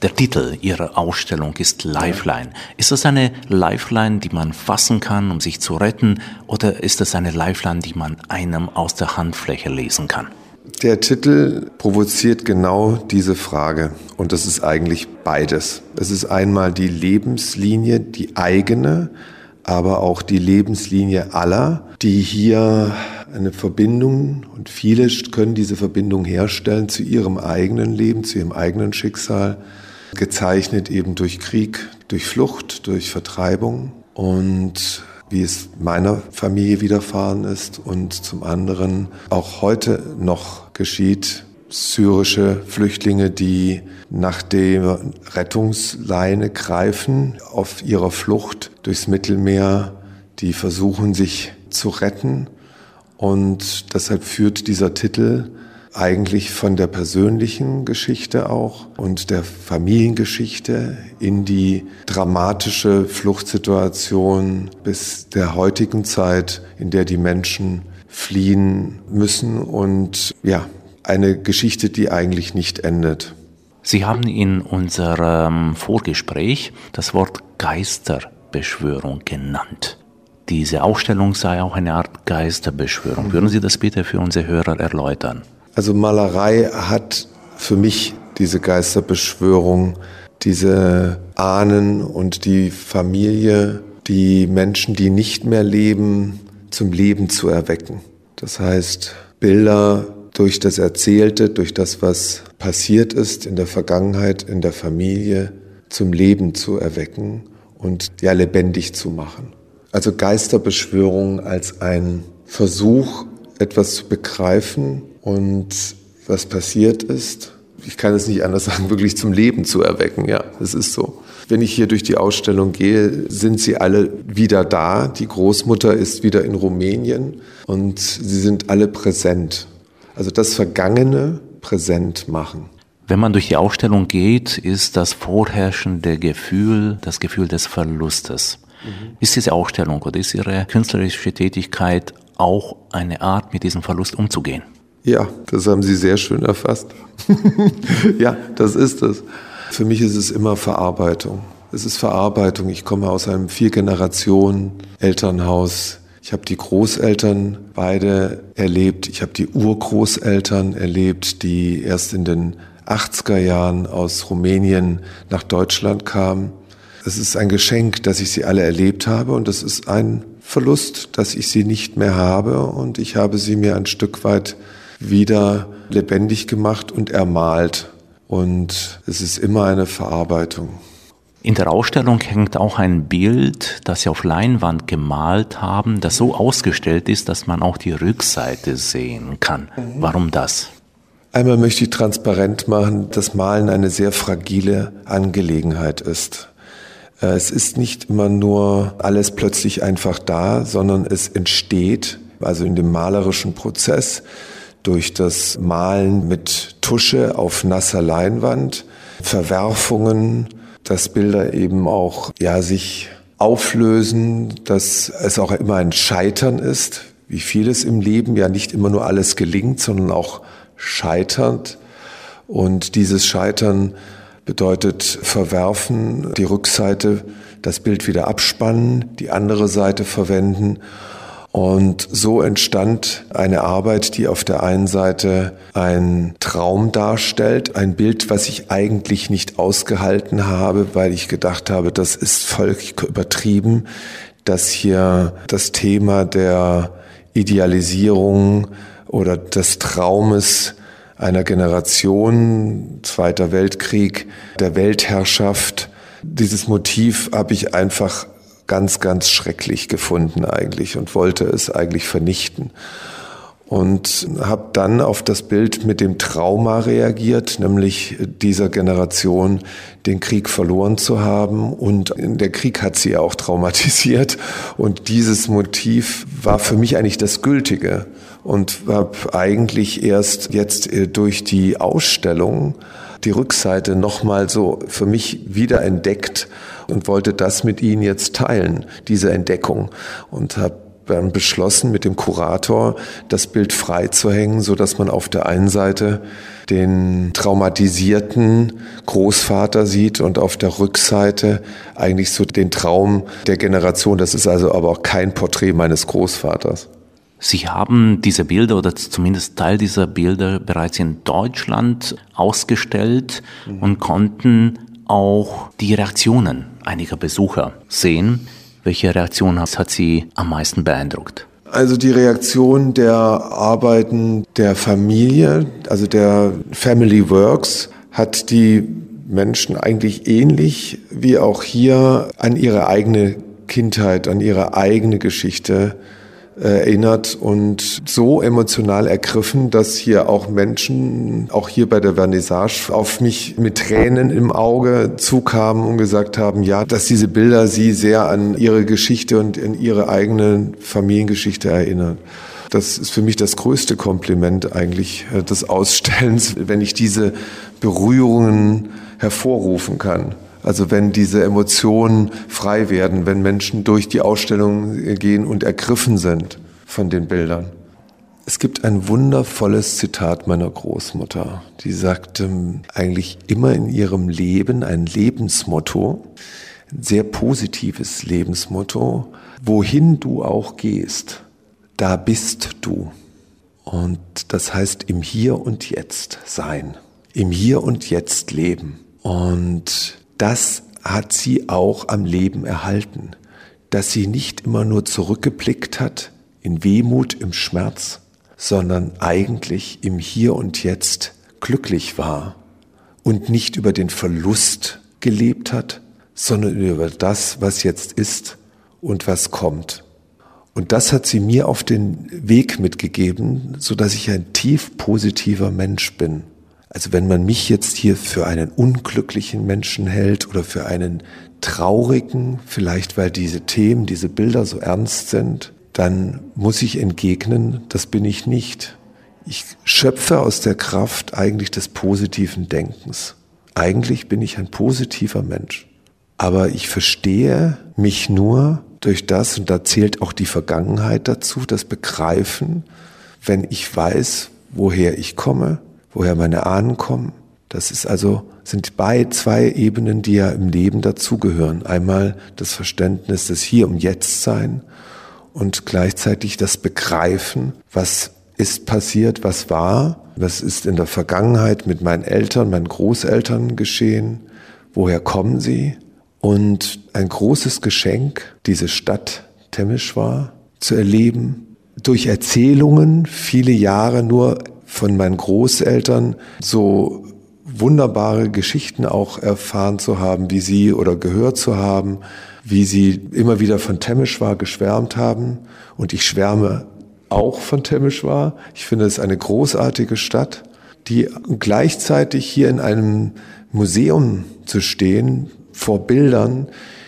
Der Titel Ihrer Ausstellung ist Lifeline. Ist das eine Lifeline, die man fassen kann, um sich zu retten, oder ist das eine Lifeline, die man einem aus der Handfläche lesen kann? Der Titel provoziert genau diese Frage und das ist eigentlich beides. Es ist einmal die Lebenslinie, die eigene, aber auch die Lebenslinie aller, die hier eine Verbindung, und viele können diese Verbindung herstellen zu ihrem eigenen Leben, zu ihrem eigenen Schicksal, gezeichnet eben durch Krieg, durch Flucht, durch Vertreibung und wie es meiner Familie widerfahren ist und zum anderen auch heute noch geschieht, syrische Flüchtlinge, die nach der Rettungsleine greifen, auf ihrer Flucht durchs Mittelmeer, die versuchen sich zu retten und deshalb führt dieser Titel eigentlich von der persönlichen Geschichte auch und der Familiengeschichte in die dramatische Fluchtsituation bis der heutigen Zeit, in der die Menschen fliehen müssen und ja, eine Geschichte, die eigentlich nicht endet. Sie haben in unserem Vorgespräch das Wort Geisterbeschwörung genannt. Diese Ausstellung sei auch eine Art Geisterbeschwörung. Würden Sie das bitte für unsere Hörer erläutern? Also Malerei hat für mich diese Geisterbeschwörung, diese Ahnen und die Familie, die Menschen, die nicht mehr leben, zum Leben zu erwecken. Das heißt, Bilder durch das Erzählte, durch das, was passiert ist in der Vergangenheit, in der Familie, zum Leben zu erwecken und ja lebendig zu machen. Also Geisterbeschwörung als ein Versuch, etwas zu begreifen und was passiert ist, ich kann es nicht anders sagen, wirklich zum Leben zu erwecken. Ja, es ist so. Wenn ich hier durch die Ausstellung gehe, sind sie alle wieder da. Die Großmutter ist wieder in Rumänien und sie sind alle präsent. Also das Vergangene präsent machen. Wenn man durch die Ausstellung geht, ist das vorherrschende Gefühl das Gefühl des Verlustes. Ist diese Ausstellung oder ist Ihre künstlerische Tätigkeit auch eine Art, mit diesem Verlust umzugehen? Ja, das haben Sie sehr schön erfasst. Ja, das ist es. Für mich ist es immer Verarbeitung. Es ist Verarbeitung. Ich komme aus einem 4-Generationen-Elternhaus. Ich habe die Großeltern beide erlebt. Ich habe die Urgroßeltern erlebt, die erst in den 80er Jahren aus Rumänien nach Deutschland kamen. Es ist ein Geschenk, dass ich sie alle erlebt habe und es ist ein Verlust, dass ich sie nicht mehr habe und ich habe sie mir ein Stück weit wieder lebendig gemacht und ermalt und es ist immer eine Verarbeitung. In der Ausstellung hängt auch ein Bild, das Sie auf Leinwand gemalt haben, das so ausgestellt ist, dass man auch die Rückseite sehen kann. Warum das? Einmal möchte ich transparent machen, dass Malen eine sehr fragile Angelegenheit ist. Es ist nicht immer nur alles plötzlich einfach da, sondern es entsteht, also in dem malerischen Prozess, durch das Malen mit Tusche auf nasser Leinwand, Verwerfungen, dass Bilder eben auch sich auflösen, dass es auch immer ein Scheitern ist, wie vieles im Leben, ja nicht immer nur alles gelingt, sondern auch scheitert. Und dieses Scheitern bedeutet verwerfen, die Rückseite, das Bild wieder abspannen, die andere Seite verwenden. Und so entstand eine Arbeit, die auf der einen Seite einen Traum darstellt, ein Bild, was ich eigentlich nicht ausgehalten habe, weil ich gedacht habe, das ist völlig übertrieben, dass hier das Thema der Idealisierung oder des Traumes einer Generation, Zweiter Weltkrieg, der Weltherrschaft. Dieses Motiv habe ich einfach ganz, ganz schrecklich gefunden eigentlich und wollte es eigentlich vernichten. Und habe dann auf das Bild mit dem Trauma reagiert, nämlich dieser Generation den Krieg verloren zu haben. Und der Krieg hat sie auch traumatisiert. Und dieses Motiv war für mich eigentlich das Gültige. Und habe eigentlich erst jetzt durch die Ausstellung die Rückseite nochmal so für mich wiederentdeckt und wollte das mit Ihnen jetzt teilen, diese Entdeckung. Und habe dann beschlossen, mit dem Kurator das Bild frei zu hängen, so dass man auf der einen Seite den traumatisierten Großvater sieht und auf der Rückseite eigentlich so den Traum der Generation. Das ist also aber auch kein Porträt meines Großvaters. Sie haben diese Bilder oder zumindest Teil dieser Bilder bereits in Deutschland ausgestellt und konnten auch die Reaktionen einiger Besucher sehen. Welche Reaktion hat Sie am meisten beeindruckt? Also die Reaktion der Arbeiten der Familie, also der Family Works, hat die Menschen eigentlich ähnlich wie auch hier an ihre eigene Kindheit, an ihre eigene Geschichte erinnert und so emotional ergriffen, dass hier auch Menschen, auch hier bei der Vernissage, auf mich mit Tränen im Auge zukamen und gesagt haben, ja, dass diese Bilder sie sehr an ihre Geschichte und an ihre eigene Familiengeschichte erinnern. Das ist für mich das größte Kompliment eigentlich des Ausstellens, wenn ich diese Berührungen hervorrufen kann. Also wenn diese Emotionen frei werden, wenn Menschen durch die Ausstellung gehen und ergriffen sind von den Bildern. Es gibt ein wundervolles Zitat meiner Großmutter, die sagte eigentlich immer in ihrem Leben ein Lebensmotto, ein sehr positives Lebensmotto: Wohin du auch gehst, da bist du. Und das heißt im Hier und Jetzt sein, im Hier und Jetzt leben. Und das hat sie auch am Leben erhalten, dass sie nicht immer nur zurückgeblickt hat in Wehmut, im Schmerz, sondern eigentlich im Hier und Jetzt glücklich war und nicht über den Verlust gelebt hat, sondern über das, was jetzt ist und was kommt. Und das hat sie mir auf den Weg mitgegeben, sodass ich ein tief positiver Mensch bin. Also wenn man mich jetzt hier für einen unglücklichen Menschen hält oder für einen traurigen, vielleicht weil diese Themen, diese Bilder so ernst sind, dann muss ich entgegnen, das bin ich nicht. Ich schöpfe aus der Kraft eigentlich des positiven Denkens. Eigentlich bin ich ein positiver Mensch. Aber ich verstehe mich nur durch das, und da zählt auch die Vergangenheit dazu, das Begreifen, wenn ich weiß, woher ich komme, woher meine Ahnen kommen. Das ist also, sind zwei Ebenen, die ja im Leben dazugehören. Einmal das Verständnis des Hier und Jetzt sein und gleichzeitig das Begreifen, was ist passiert, was war, was ist in der Vergangenheit mit meinen Eltern, meinen Großeltern geschehen, woher kommen sie? Und ein großes Geschenk, diese Stadt Temeswar zu erleben, durch Erzählungen, viele Jahre nur von meinen Großeltern so wunderbare Geschichten auch erfahren zu haben, wie sie oder gehört zu haben, wie sie immer wieder von Temeswar geschwärmt haben. Und ich schwärme auch von Temeswar. Ich finde es eine großartige Stadt, die gleichzeitig hier in einem Museum zu stehen, vor Bildern,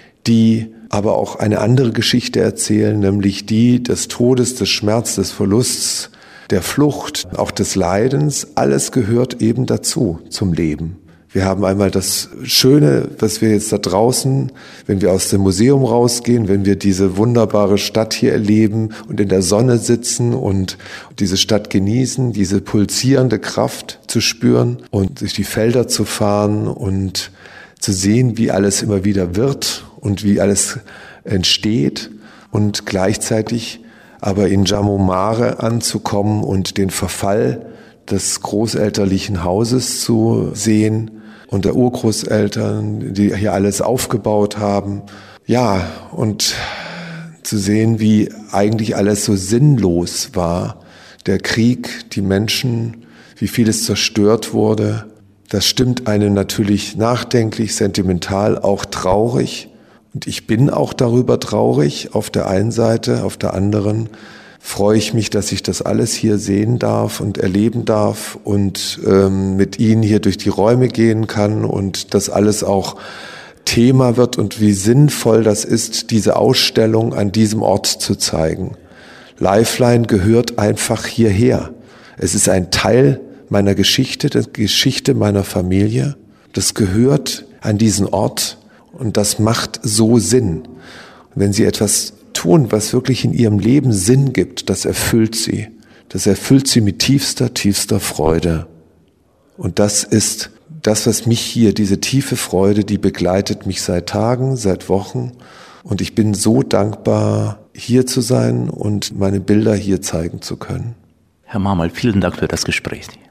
die aber auch eine andere Geschichte erzählen, nämlich die des Todes, des Schmerzes, des Verlusts, der Flucht, auch des Leidens. Alles gehört eben dazu, zum Leben. Wir haben einmal das Schöne, was wir jetzt da draußen, wenn wir aus dem Museum rausgehen, wenn wir diese wunderbare Stadt hier erleben und in der Sonne sitzen und diese Stadt genießen, diese pulsierende Kraft zu spüren und durch die Felder zu fahren und zu sehen, wie alles immer wieder wird und wie alles entsteht und gleichzeitig aber in Jamomare anzukommen und den Verfall des großelterlichen Hauses zu sehen und der Urgroßeltern, die hier alles aufgebaut haben. Ja, und zu sehen, wie eigentlich alles so sinnlos war. Der Krieg, die Menschen, wie vieles zerstört wurde. Das stimmt einen natürlich nachdenklich, sentimental, auch traurig. Und ich bin auch darüber traurig auf der einen Seite, auf der anderen freue ich mich, dass ich das alles hier sehen darf und erleben darf und mit Ihnen hier durch die Räume gehen kann und das alles auch Thema wird und wie sinnvoll das ist, diese Ausstellung an diesem Ort zu zeigen. Lifeline gehört einfach hierher. Es ist ein Teil meiner Geschichte, der Geschichte meiner Familie. Das gehört an diesen Ort. Und das macht so Sinn. Und wenn Sie etwas tun, was wirklich in Ihrem Leben Sinn gibt, das erfüllt Sie. Das erfüllt Sie mit tiefster, tiefster Freude. Und das ist das, was mich hier, diese tiefe Freude, die begleitet mich seit Tagen, seit Wochen. Und ich bin so dankbar, hier zu sein und meine Bilder hier zeigen zu können. Herr Marmal, vielen Dank für das Gespräch.